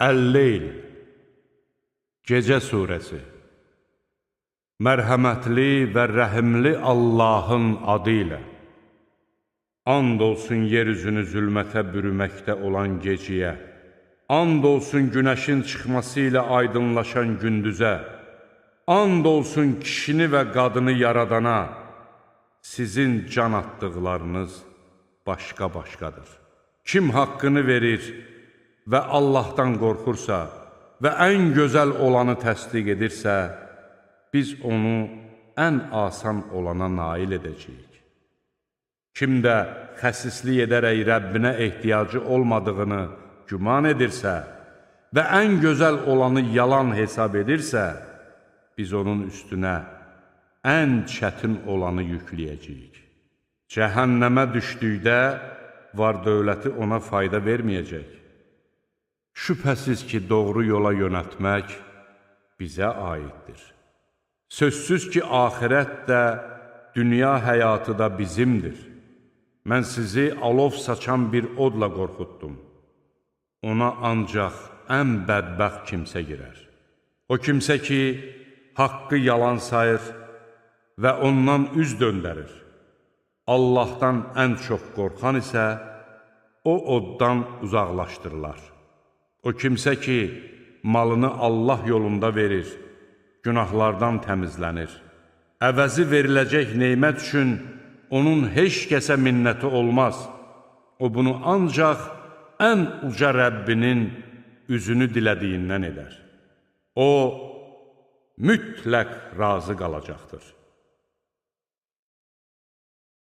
Əl-Leyl, Gecə surəsi. Mərhəmətli və rəhimli Allahın adı ilə. And olsun yeryüzünü zülmətə bürüməkdə olan gecəyə. And olsun günəşin çıxması ilə aydınlaşan gündüzə. And olsun kişini və qadını yaradana. Sizin can atdıqlarınız başqa-başqadır. Kim haqqını verir və Allahdan qorxursa və ən gözəl olanı təsdiq edirsə, biz onu ən asan olana nail edəcəyik. Kim də xəsislik edərək Rəbbinə ehtiyacı olmadığını güman edirsə və ən gözəl olanı yalan hesab edirsə, biz onun üstünə ən çətin olanı yükləyəcəyik. Cəhənnəmə düşdükdə var dövləti ona fayda verməyəcək. Şübhəsiz ki, doğru yola yönətmək bizə aiddir. Sözsüz ki, axirət də, dünya həyatı da bizimdir. Mən sizi alov saçan bir odla qorxutdum. Ona ancaq ən bədbəxt kimsə girər. O kimsə ki, haqqı yalan sayır və ondan üz döndərir. Allahdan ən çox qorxan isə o oddan uzaqlaşdırılar. O kimsə ki, malını Allah yolunda verir, günahlardan təmizlənir. Əvəzi veriləcək neymət üçün onun heç kəsə minnəti olmaz. O bunu ancaq ən uca Rəbbinin üzünü dilədiyindən edər. O, mütləq razı qalacaqdır.